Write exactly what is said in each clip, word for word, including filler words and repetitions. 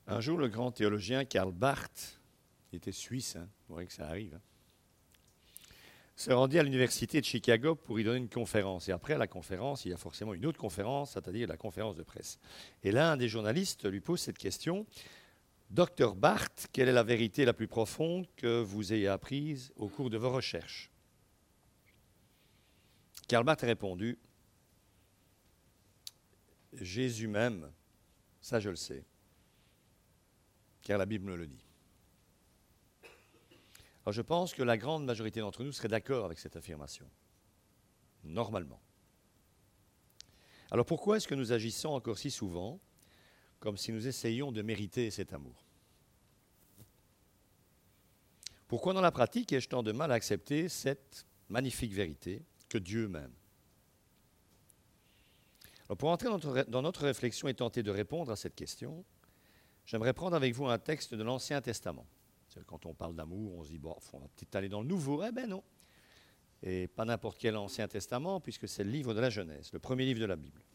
Un jour, le grand théologien Karl Barth, il était suisse, hein, vous voyez que ça arrive, hein, se rendit à l'université de Chicago pour y donner une conférence. Et après la conférence, il y a forcément une autre conférence, c'est-à-dire la conférence de presse. Et là, un des journalistes lui pose cette question. Docteur Barth, quelle est la vérité la plus profonde que vous ayez apprise au cours de vos recherches? Karl Barth a répondu, Jésus même, ça je le sais, car la Bible me le dit. Alors je pense que la grande majorité d'entre nous serait d'accord avec cette affirmation, normalement. Alors pourquoi est-ce que nous agissons encore si souvent comme si nous essayions de mériter cet amour? Pourquoi dans la pratique ai-je tant de mal à accepter cette magnifique vérité que Dieu m'aime? Alors pour entrer dans notre, dans notre réflexion et tenter de répondre à cette question, j'aimerais prendre avec vous un texte de l'Ancien Testament. Quand on parle d'amour, on se dit, bon, on va peut-être aller dans le Nouveau. Eh bien non. Et pas n'importe quel Ancien Testament, puisque c'est le livre de la Genèse, le premier livre de la Bible.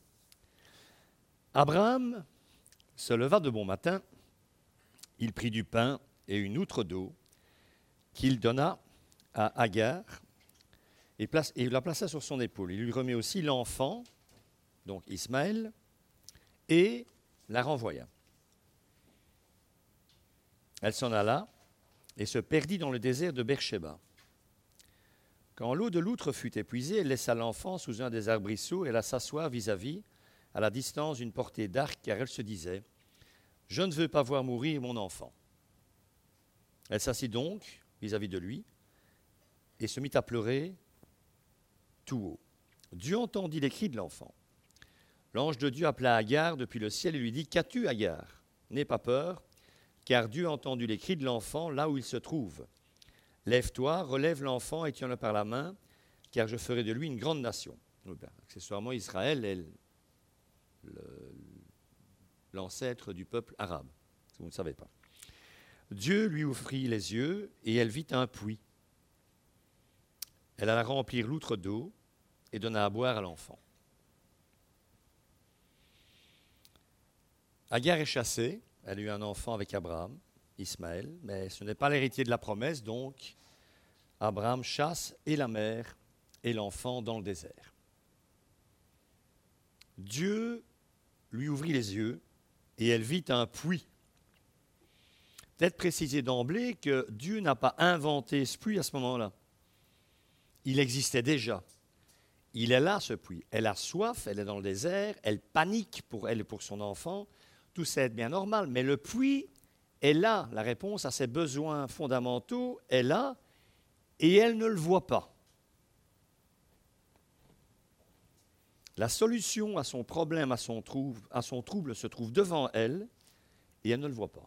Abraham se leva de bon matin, il prit du pain et une outre d'eau qu'il donna à Agar et, place, et la plaça sur son épaule. Il lui remet aussi l'enfant, donc Ismaël, et la renvoya. Elle s'en alla et se perdit dans le désert de Beersheba. Quand l'eau de l'outre fut épuisée, elle laissa l'enfant sous un des arbrisseaux et alla s'asseoir vis-à-vis, à la distance d'une portée d'arc, car elle se disait « Je ne veux pas voir mourir mon enfant ». Elle s'assit donc vis-à-vis de lui et se mit à pleurer tout haut. Dieu entendit les cris de l'enfant. L'ange de Dieu appela Agar depuis le ciel et lui dit « Qu'as-tu, Agar? N'aie pas peur, car Dieu a entendu les cris de l'enfant là où il se trouve. Lève-toi, relève l'enfant et tiens-le par la main, car je ferai de lui une grande nation. » Accessoirement, Israël est le, l'ancêtre du peuple arabe, si vous ne savez pas. Dieu lui ouvrit les yeux et elle vit un puits. Elle alla remplir l'outre d'eau et donna à boire à l'enfant. Agar est chassée. Elle a eu un enfant avec Abraham, Ismaël, mais ce n'est pas l'héritier de la promesse, donc Abraham chasse et la mère et l'enfant dans le désert. Dieu lui ouvrit les yeux et elle vit un puits. Peut-être préciser d'emblée que Dieu n'a pas inventé ce puits à ce moment-là. Il existait déjà. Il est là, ce puits. Elle a soif, elle est dans le désert, elle panique pour elle et pour son enfant. Tout ça est bien normal, mais le puits est là, la réponse à ses besoins fondamentaux est là, et elle ne le voit pas. La solution à son problème, à son trouble, à son trouble se trouve devant elle, et elle ne le voit pas.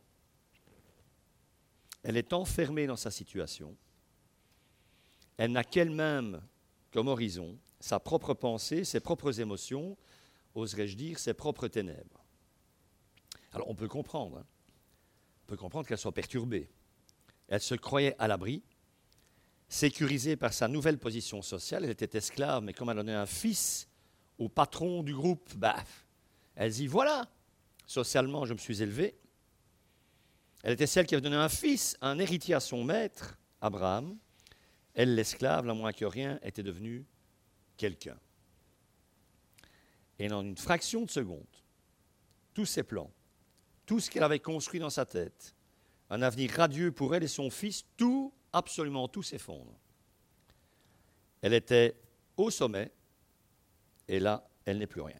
Elle est enfermée dans sa situation. Elle n'a qu'elle-même comme horizon sa propre pensée, ses propres émotions, oserais-je dire, ses propres ténèbres. Alors on peut comprendre, hein. On peut comprendre qu'elle soit perturbée. Elle se croyait à l'abri, sécurisée par sa nouvelle position sociale. Elle était esclave, mais comme elle donnait un fils au patron du groupe, bah, elle dit, voilà, socialement je me suis élevée. Elle était celle qui avait donné un fils, un héritier à son maître, Abraham. Elle, l'esclave, la moins que rien, était devenue quelqu'un. Et en une fraction de seconde, tous ses plans, tout ce qu'elle avait construit dans sa tête, un avenir radieux pour elle et son fils, tout, absolument tout s'effondre. Elle était au sommet, et là, elle n'est plus rien.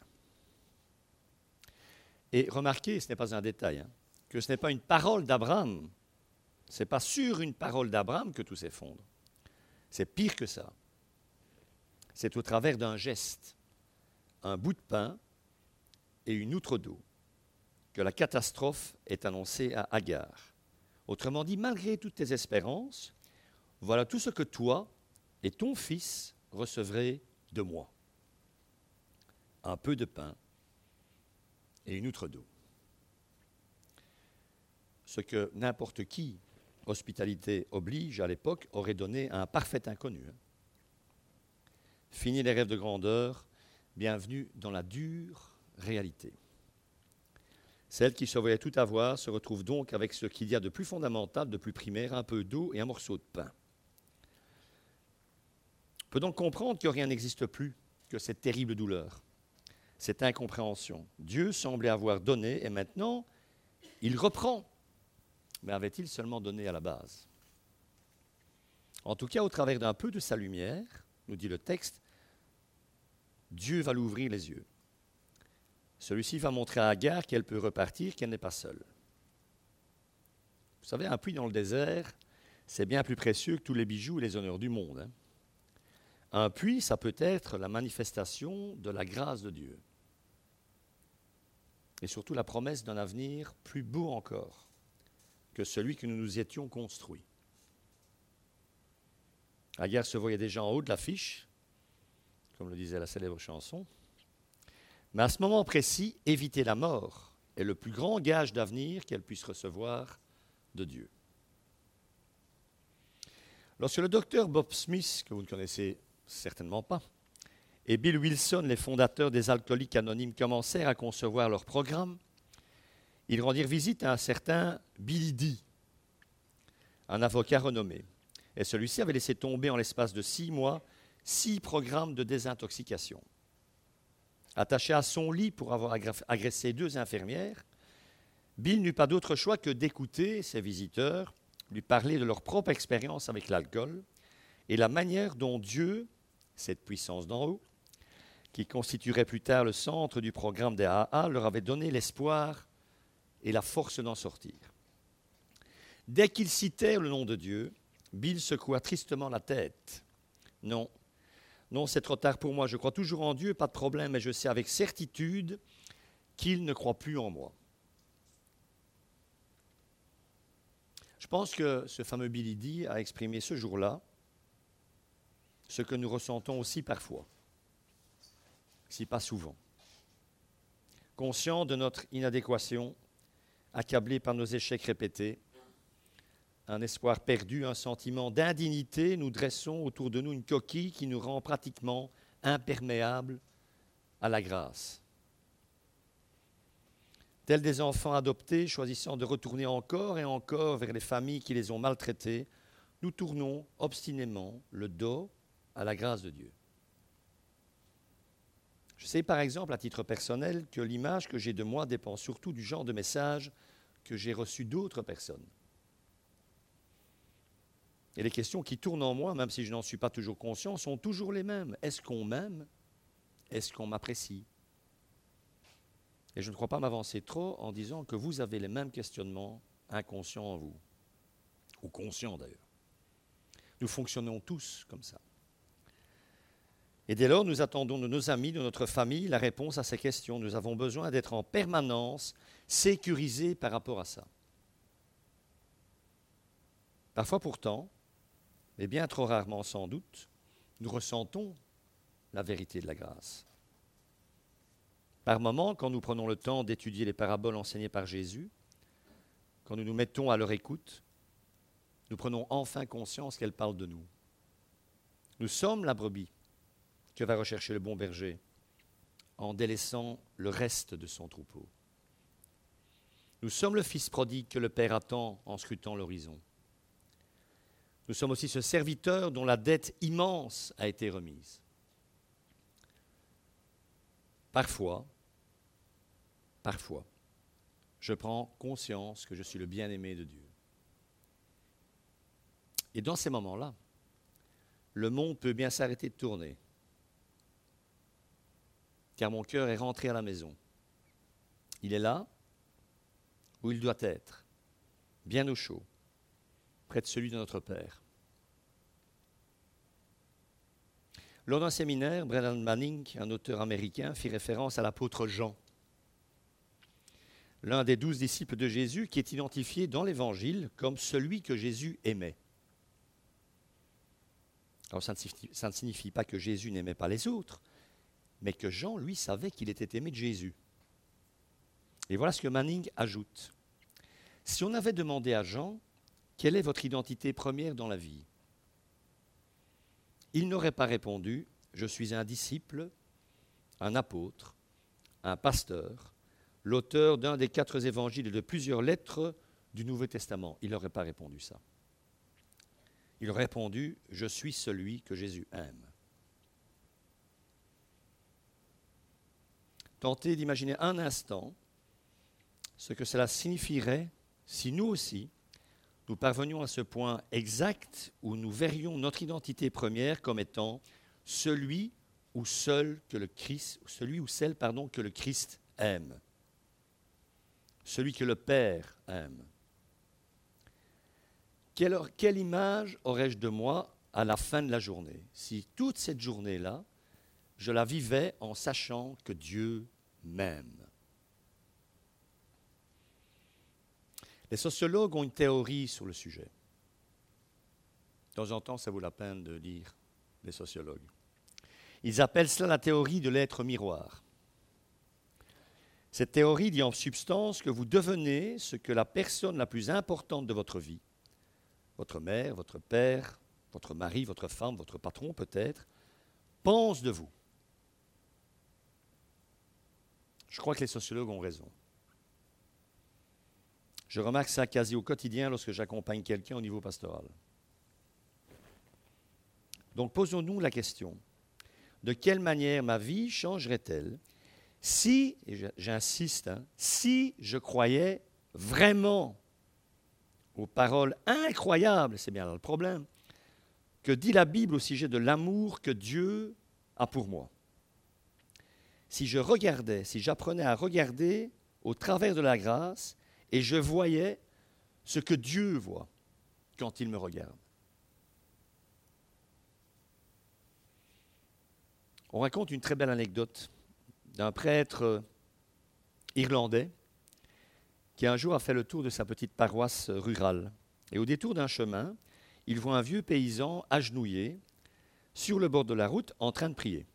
Et remarquez, ce n'est pas un détail, hein, que ce n'est pas une parole d'Abraham, ce n'est pas sur une parole d'Abraham que tout s'effondre. C'est pire que ça. C'est au travers d'un geste, un bout de pain et une outre d'eau, que la catastrophe est annoncée à Agar. Autrement dit, malgré toutes tes espérances, voilà tout ce que toi et ton fils recevrez de moi. Un peu de pain et une outre d'eau. Ce que n'importe qui, hospitalité oblige à l'époque, aurait donné à un parfait inconnu. Fini les rêves de grandeur, bienvenue dans la dure réalité. Celle qui se voyait tout avoir se retrouve donc avec ce qu'il y a de plus fondamental, de plus primaire, un peu d'eau et un morceau de pain. On peut donc comprendre que rien n'existe plus que cette terrible douleur, cette incompréhension. Dieu semblait avoir donné et maintenant, il reprend. Mais avait-il seulement donné à la base? En tout cas, au travers d'un peu de sa lumière, nous dit le texte, Dieu va l'ouvrir les yeux. Celui-ci va montrer à Agar qu'elle peut repartir, qu'elle n'est pas seule. Vous savez, un puits dans le désert, c'est bien plus précieux que tous les bijoux et les honneurs du monde. Hein. Un puits, ça peut être la manifestation de la grâce de Dieu. Et surtout la promesse d'un avenir plus beau encore que celui que nous nous étions construits. Agar se voyait déjà en haut de l'affiche, comme le disait la célèbre chanson. Mais à ce moment précis, éviter la mort est le plus grand gage d'avenir qu'elle puisse recevoir de Dieu. Lorsque le docteur Bob Smith, que vous ne connaissez certainement pas, et Bill Wilson, les fondateurs des Alcooliques Anonymes, commencèrent à concevoir leur programme, ils rendirent visite à un certain Billy D, un avocat renommé. Et celui-ci avait laissé tomber en l'espace de six mois six programmes de désintoxication. Attaché à son lit pour avoir agressé deux infirmières, Bill n'eut pas d'autre choix que d'écouter ses visiteurs lui parler de leur propre expérience avec l'alcool et la manière dont Dieu, cette puissance d'en haut, qui constituerait plus tard le centre du programme des A A, leur avait donné l'espoir et la force d'en sortir. Dès qu'ils citèrent le nom de Dieu, Bill secoua tristement la tête. Non, non, c'est trop tard pour moi. Je crois toujours en Dieu, pas de problème, mais je sais avec certitude qu'il ne croit plus en moi. Je pense que ce fameux Billy D a exprimé ce jour-là ce que nous ressentons aussi parfois, si pas souvent. Conscient de notre inadéquation, accablé par nos échecs répétés, un espoir perdu, un sentiment d'indignité, nous dressons autour de nous une coquille qui nous rend pratiquement imperméables à la grâce. Tels des enfants adoptés, choisissant de retourner encore et encore vers les familles qui les ont maltraités, nous tournons obstinément le dos à la grâce de Dieu. Je sais par exemple, à titre personnel, que l'image que j'ai de moi dépend surtout du genre de message que j'ai reçu d'autres personnes. Et les questions qui tournent en moi, même si je n'en suis pas toujours conscient, sont toujours les mêmes. Est-ce qu'on m'aime? Est-ce qu'on m'apprécie? Et je ne crois pas m'avancer trop en disant que vous avez les mêmes questionnements inconscients en vous, ou conscients d'ailleurs. Nous fonctionnons tous comme ça. Et dès lors, nous attendons de nos amis, de notre famille, la réponse à ces questions. Nous avons besoin d'être en permanence sécurisés par rapport à ça. Parfois pourtant, mais bien trop rarement sans doute, nous ressentons la vérité de la grâce. Par moments, quand nous prenons le temps d'étudier les paraboles enseignées par Jésus, quand nous nous mettons à leur écoute, nous prenons enfin conscience qu'elles parlent de nous. Nous sommes la brebis que va rechercher le bon berger en délaissant le reste de son troupeau. Nous sommes le fils prodigue que le Père attend en scrutant l'horizon. Nous sommes aussi ce serviteur dont la dette immense a été remise. Parfois, parfois, je prends conscience que je suis le bien-aimé de Dieu. Et dans ces moments-là, le monde peut bien s'arrêter de tourner, car mon cœur est rentré à la maison. Il est là où il doit être, bien au chaud, près de celui de notre Père. Lors d'un séminaire, Brennan Manning, un auteur américain, fit référence à l'apôtre Jean, l'un des douze disciples de Jésus qui est identifié dans l'Évangile comme celui que Jésus aimait. Alors ça ne signifie, ça ne signifie pas que Jésus n'aimait pas les autres, mais que Jean, lui, savait qu'il était aimé de Jésus. Et voilà ce que Manning ajoute. Si on avait demandé à Jean, quelle est votre identité première dans la vie? Il n'aurait pas répondu, je suis un disciple, un apôtre, un pasteur, l'auteur d'un des quatre évangiles et de plusieurs lettres du Nouveau Testament. Il n'aurait pas répondu ça. Il aurait répondu « Je suis celui que Jésus aime ». Tentez d'imaginer un instant ce que cela signifierait si nous aussi, nous parvenions à ce point exact où nous verrions notre identité première comme étant celui ou seul que le Christ, celui ou celle pardon, que le Christ aime, celui que le Père aime. Quelle, quelle image aurais-je de moi à la fin de la journée si toute cette journée-là, je la vivais en sachant que Dieu m'aime? Les sociologues ont une théorie sur le sujet. De temps en temps, ça vaut la peine de lire les sociologues. Ils appellent cela la théorie de l'être miroir. Cette théorie dit en substance que vous devenez ce que la personne la plus importante de votre vie, votre mère, votre père, votre mari, votre femme, votre patron peut-être, pense de vous. Je crois que les sociologues ont raison. Je remarque ça quasi au quotidien lorsque j'accompagne quelqu'un au niveau pastoral. Donc posons-nous la question, de quelle manière ma vie changerait-elle si, et j'insiste, hein, si je croyais vraiment aux paroles incroyables, c'est bien là le problème, que dit la Bible au sujet de l'amour que Dieu a pour moi. Si je regardais, si j'apprenais à regarder au travers de la grâce, et je voyais ce que Dieu voit quand il me regarde. On raconte une très belle anecdote d'un prêtre irlandais qui un jour a fait le tour de sa petite paroisse rurale. Et au détour d'un chemin, il voit un vieux paysan agenouillé sur le bord de la route en train de prier.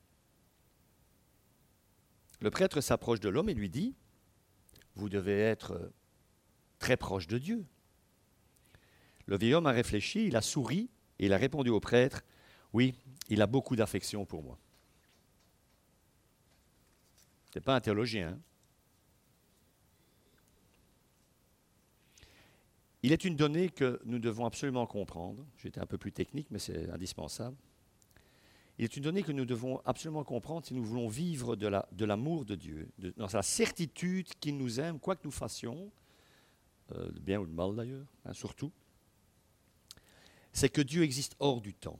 Le prêtre s'approche de l'homme et lui dit « Vous devez être très proche de Dieu. » Le vieil homme a réfléchi, il a souri et il a répondu au prêtre « Oui, il a beaucoup d'affection pour moi. » Ce n'est pas un théologien. Hein? Il est une donnée que nous devons absolument comprendre. J'étais un peu plus technique, mais c'est indispensable. Il est une donnée que nous devons absolument comprendre si nous voulons vivre de, la, de l'amour de Dieu, de, dans la certitude qu'il nous aime, quoi que nous fassions, euh, le bien ou le mal d'ailleurs, hein, surtout. C'est que Dieu existe hors du temps.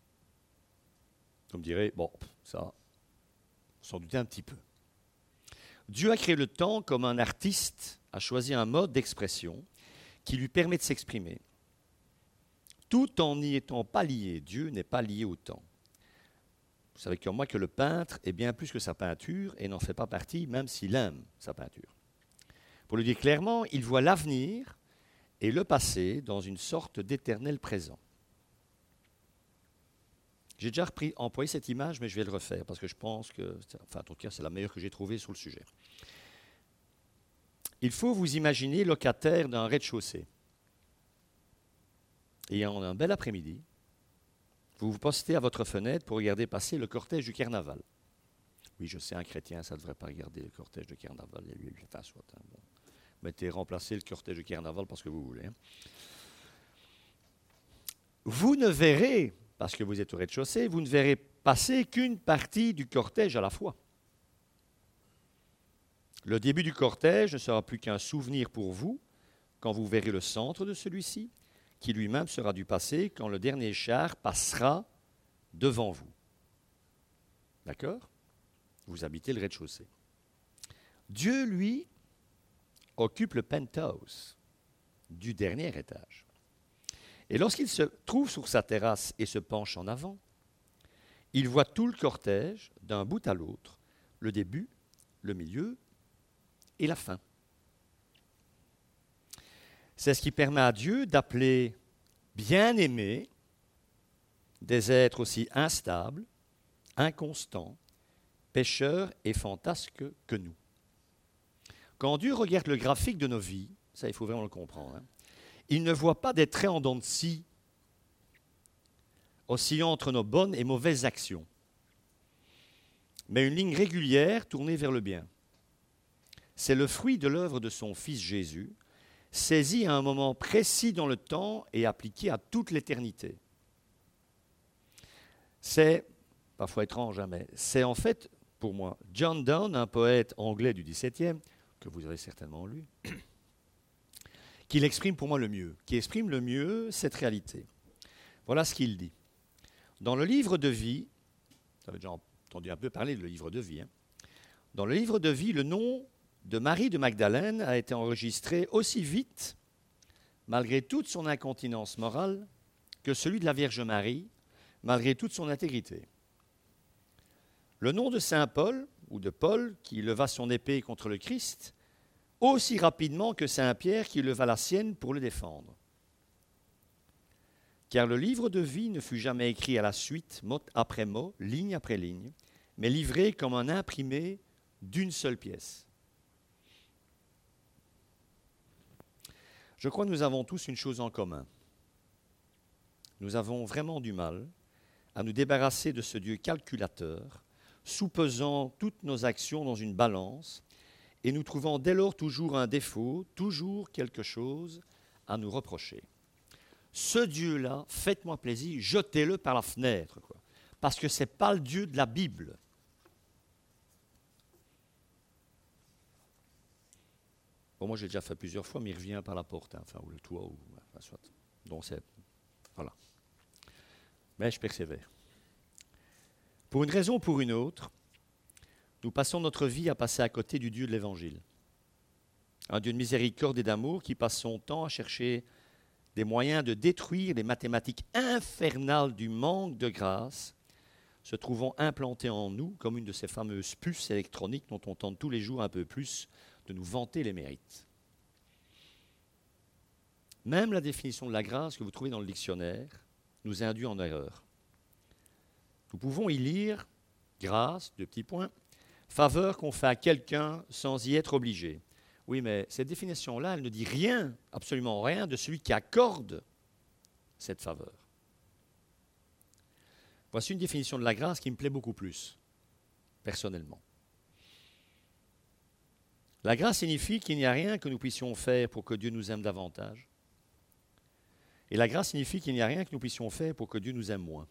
Comme dirait, bon, ça, on s'en doutait un petit peu. Dieu a créé le temps comme un artiste a choisi un mode d'expression qui lui permet de s'exprimer. Tout en n'y étant pas lié, Dieu n'est pas lié au temps. Vous savez comme moi que le peintre est bien plus que sa peinture et n'en fait pas partie, même s'il aime sa peinture. Pour le dire clairement, il voit l'avenir et le passé dans une sorte d'éternel présent. J'ai déjà repris, employé cette image, mais je vais le refaire parce que je pense que, enfin en tout cas, c'est la meilleure que j'ai trouvée sur le sujet. Il faut vous imaginer locataire d'un rez-de-chaussée. Et en un bel après-midi, vous vous postez à votre fenêtre pour regarder passer le cortège du carnaval. Oui, je sais, un chrétien, ça ne devrait pas regarder le cortège de carnaval. Il lui, enfin, soit, hein, bon. Mettez, remplacez le cortège de carnaval parce que vous voulez. Hein. Vous ne verrez, parce que vous êtes au rez-de-chaussée, vous ne verrez passer qu'une partie du cortège à la fois. Le début du cortège ne sera plus qu'un souvenir pour vous quand vous verrez le centre de celui-ci, qui lui-même sera du passé quand le dernier char passera devant vous. D'accord? Vous habitez le rez-de-chaussée. Dieu, lui, occupe le penthouse du dernier étage. Et lorsqu'il se trouve sur sa terrasse et se penche en avant, il voit tout le cortège d'un bout à l'autre, le début, le milieu et la fin. C'est ce qui permet à Dieu d'appeler bien-aimés des êtres aussi instables, inconstants, pécheurs et fantasques que nous. Quand Dieu regarde le graphique de nos vies, ça il faut vraiment le comprendre, hein, il ne voit pas des traits en dents de scie oscillant entre nos bonnes et mauvaises actions, mais une ligne régulière tournée vers le bien. C'est le fruit de l'œuvre de son Fils Jésus, saisi à un moment précis dans le temps et appliqué à toute l'éternité. C'est, parfois étrange, hein, mais c'est en fait, pour moi, John Donne, un poète anglais du dix-septième, que vous avez certainement lu, qui l'exprime pour moi le mieux, qui exprime le mieux cette réalité. Voilà ce qu'il dit. Dans le livre de vie, vous avez déjà entendu un peu parler du livre de vie, hein, dans le livre de vie, le nom de Marie de Magdalène a été enregistré aussi vite, malgré toute son incontinence morale, que celui de la Vierge Marie, malgré toute son intégrité. Le nom de Saint Paul, ou de Paul, qui leva son épée contre le Christ, aussi rapidement que Saint Pierre qui leva la sienne pour le défendre. Car le livre de vie ne fut jamais écrit à la suite, mot après mot, ligne après ligne, mais livré comme un imprimé d'une seule pièce. Je crois que nous avons tous une chose en commun. Nous avons vraiment du mal à nous débarrasser de ce Dieu calculateur, soupesant toutes nos actions dans une balance, et nous trouvons dès lors toujours un défaut, toujours quelque chose à nous reprocher. Ce Dieu-là, faites-moi plaisir, jetez-le par la fenêtre, quoi, parce que ce n'est pas le Dieu de la Bible. Bon, moi, j'ai déjà fait plusieurs fois, mais il revient par la porte, hein, enfin, ou le toit, ou enfin, soit. Donc, c'est... Voilà. Mais je persévère. Pour une raison ou pour une autre, nous passons notre vie à passer à côté du Dieu de l'Évangile. Un Dieu de miséricorde et d'amour qui passe son temps à chercher des moyens de détruire les mathématiques infernales du manque de grâce, se trouvant implantées en nous comme une de ces fameuses puces électroniques dont on tente tous les jours un peu plus de nous vanter les mérites. Même la définition de la grâce que vous trouvez dans le dictionnaire nous induit en erreur. Nous pouvons y lire grâce, deux petits points, faveur qu'on fait à quelqu'un sans y être obligé. Oui, mais cette définition-là, elle ne dit rien, absolument rien, de celui qui accorde cette faveur. Voici une définition de la grâce qui me plaît beaucoup plus, personnellement. La grâce signifie qu'il n'y a rien que nous puissions faire pour que Dieu nous aime davantage. Et la grâce signifie qu'il n'y a rien que nous puissions faire pour que Dieu nous aime moins.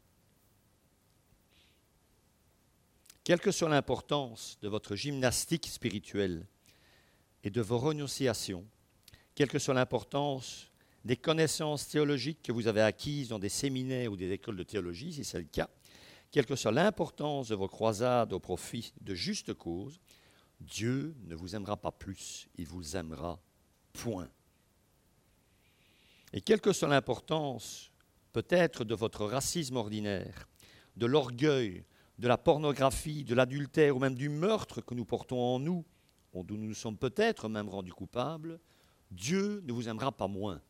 Quelle que soit l'importance de votre gymnastique spirituelle et de vos renonciations, quelle que soit l'importance des connaissances théologiques que vous avez acquises dans des séminaires ou des écoles de théologie, si c'est le cas, quelle que soit l'importance de vos croisades au profit de justes causes, Dieu ne vous aimera pas plus, il vous aimera, point. Et quelle que soit l'importance, peut-être, de votre racisme ordinaire, de l'orgueil, de la pornographie, de l'adultère ou même du meurtre que nous portons en nous, dont nous nous sommes peut-être même rendus coupables, Dieu ne vous aimera pas moins.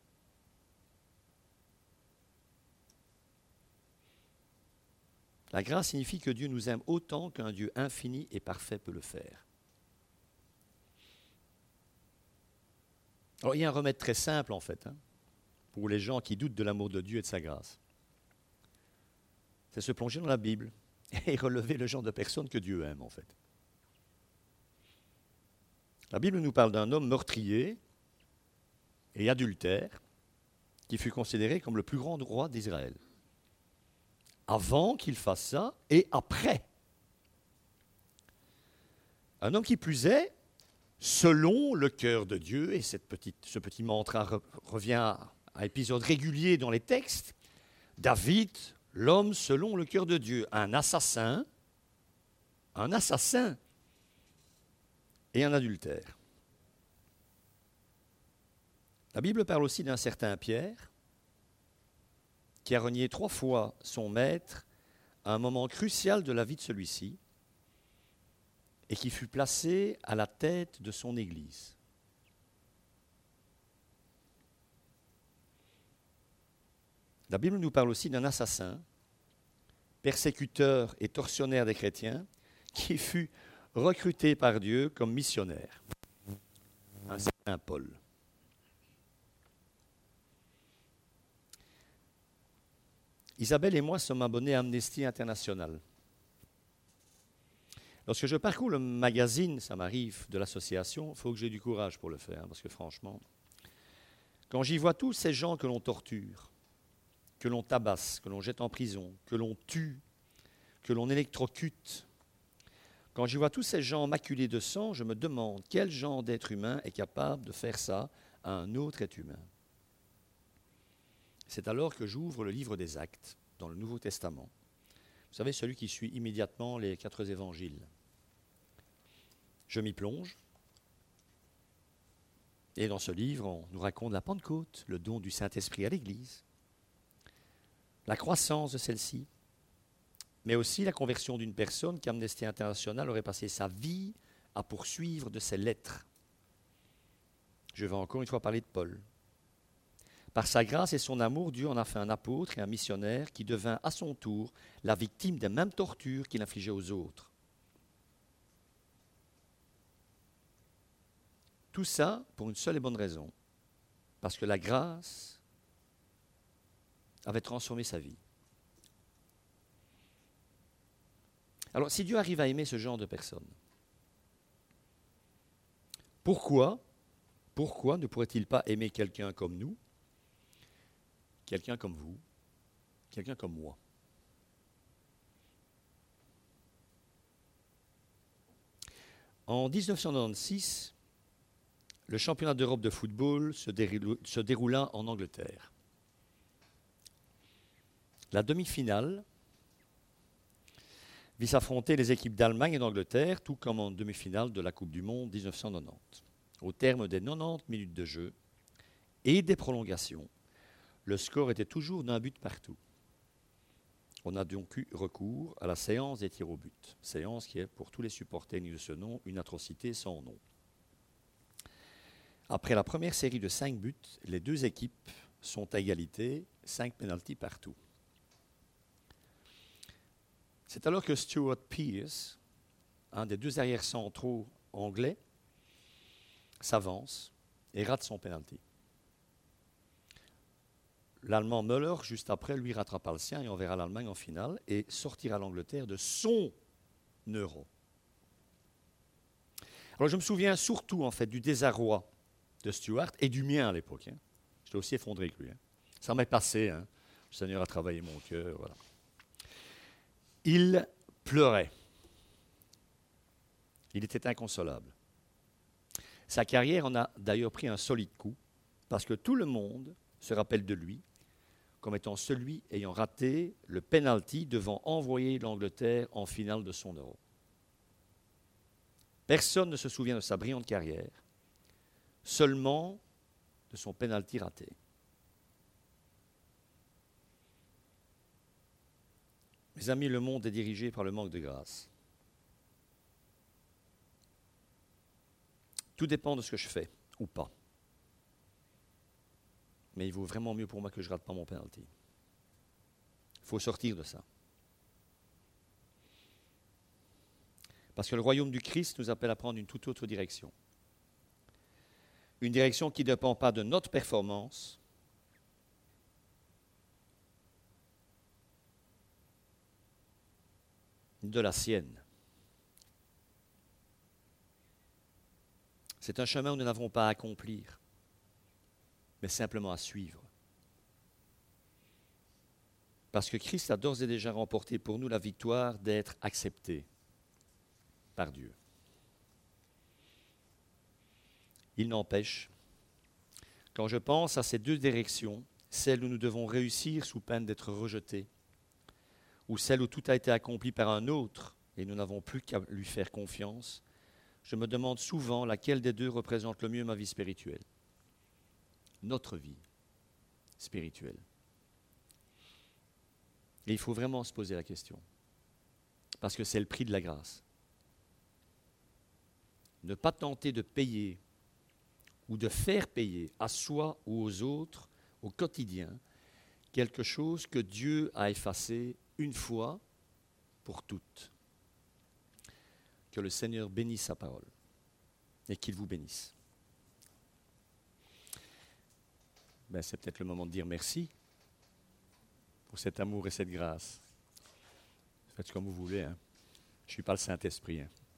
La grâce signifie que Dieu nous aime autant qu'un Dieu infini et parfait peut le faire. Alors, il y a un remède très simple, en fait, hein, pour les gens qui doutent de l'amour de Dieu et de sa grâce. C'est se plonger dans la Bible et relever le genre de personne que Dieu aime, en fait. La Bible nous parle d'un homme meurtrier et adultère qui fut considéré comme le plus grand roi d'Israël. Avant qu'il fasse ça et après. Un homme qui plus est, selon le cœur de Dieu, et cette petite, ce petit mantra re, revient à, à épisodes réguliers dans les textes, David, l'homme selon le cœur de Dieu, un assassin, un assassin et un adultère. La Bible parle aussi d'un certain Pierre qui a renié trois fois son maître à un moment crucial de la vie de celui-ci et qui fut placé à la tête de son Église. La Bible nous parle aussi d'un assassin, persécuteur et tortionnaire des chrétiens, qui fut recruté par Dieu comme missionnaire, un certain Paul. Isabelle et moi sommes abonnés à Amnesty International. Lorsque je parcours le magazine, ça m'arrive, de l'association, il faut que j'ai du courage pour le faire, parce que franchement, quand j'y vois tous ces gens que l'on torture, que l'on tabasse, que l'on jette en prison, que l'on tue, que l'on électrocute, quand j'y vois tous ces gens maculés de sang, je me demande quel genre d'être humain est capable de faire ça à un autre être humain. C'est alors que j'ouvre le livre des Actes, dans le Nouveau Testament. Vous savez, celui qui suit immédiatement les quatre évangiles. Je m'y plonge. Et dans ce livre, on nous raconte la Pentecôte, le don du Saint-Esprit à l'Église, la croissance de celle-ci, mais aussi la conversion d'une personne qu'Amnesty International aurait passé sa vie à poursuivre de ses lettres. Je vais encore une fois parler de Paul. Par sa grâce et son amour, Dieu en a fait un apôtre et un missionnaire qui devint à son tour la victime des mêmes tortures qu'il infligeait aux autres. Tout ça pour une seule et bonne raison, parce que la grâce avait transformé sa vie. Alors, si Dieu arrive à aimer ce genre de personnes, pourquoi, pourquoi ne pourrait-il pas aimer quelqu'un comme nous, quelqu'un comme vous, quelqu'un comme moi? En dix-neuf cent quatre-vingt-seize, le championnat d'Europe de football se, déroula, se déroula en Angleterre. La demi-finale vit s'affronter les équipes d'Allemagne et d'Angleterre, tout comme en demi-finale de la Coupe du Monde dix-neuf cent quatre-vingt-dix. Au terme des quatre-vingt-dix minutes de jeu et des prolongations, le score était toujours d'un but partout. On a donc eu recours à la séance des tirs au but, séance qui est pour tous les supporters de ce nom une atrocité sans nom. Après la première série de cinq buts, les deux équipes sont à égalité, cinq pénaltys partout. C'est alors que Stuart Pearce, un des deux arrières centraux anglais, s'avance et rate son pénalty. L'Allemand Müller, juste après, lui rattrapera le sien et on verra l'Allemagne en finale et sortira l'Angleterre de son euro. Alors je me souviens surtout en fait du désarroi de Stuart et du mien à l'époque. Hein. J'étais aussi effondré que lui. Hein. Ça m'est passé. Hein. Le Seigneur a travaillé mon cœur. Voilà. Il pleurait. Il était inconsolable. Sa carrière en a d'ailleurs pris un solide coup parce que tout le monde se rappelle de lui comme étant celui ayant raté le penalty devant envoyer l'Angleterre en finale de son Euro. Personne ne se souvient de sa brillante carrière, seulement de son penalty raté. Mes amis, le monde est dirigé par le manque de grâce. Tout dépend de ce que je fais ou pas. Mais il vaut vraiment mieux pour moi que je ne rate pas mon penalty. Il faut sortir de ça. Parce que le royaume du Christ nous appelle à prendre une toute autre direction. Une direction qui ne dépend pas de notre performance, de la sienne. C'est un chemin où nous n'avons pas à accomplir, mais simplement à suivre. Parce que Christ a d'ores et déjà remporté pour nous la victoire d'être accepté par Dieu. Il n'empêche, quand je pense à ces deux directions, celle où nous devons réussir sous peine d'être rejetés, ou celle où tout a été accompli par un autre et nous n'avons plus qu'à lui faire confiance, je me demande souvent laquelle des deux représente le mieux ma vie spirituelle. Notre vie spirituelle. Et il faut vraiment se poser la question, parce que c'est le prix de la grâce. Ne pas tenter de payer ou de faire payer à soi ou aux autres au quotidien quelque chose que Dieu a effacé une fois pour toutes. Que le Seigneur bénisse sa parole et qu'il vous bénisse. Ben, c'est peut-être le moment de dire merci pour cet amour et cette grâce. Faites comme vous voulez. Hein. Je ne suis pas le Saint-Esprit. Hein.